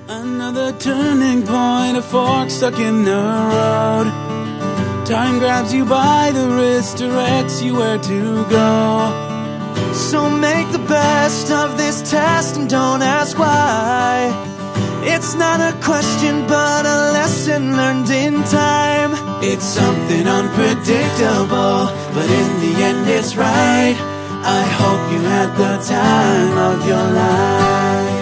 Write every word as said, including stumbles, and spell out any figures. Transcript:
Another turning point, a fork stuck in the road. Time grabs you by the wrist, directs you where to go. So make the best of this test and don't ask why. It's not a question but a lesson learned in time. It's something unpredictable, but in the end it's right. I hope you had the time of your life.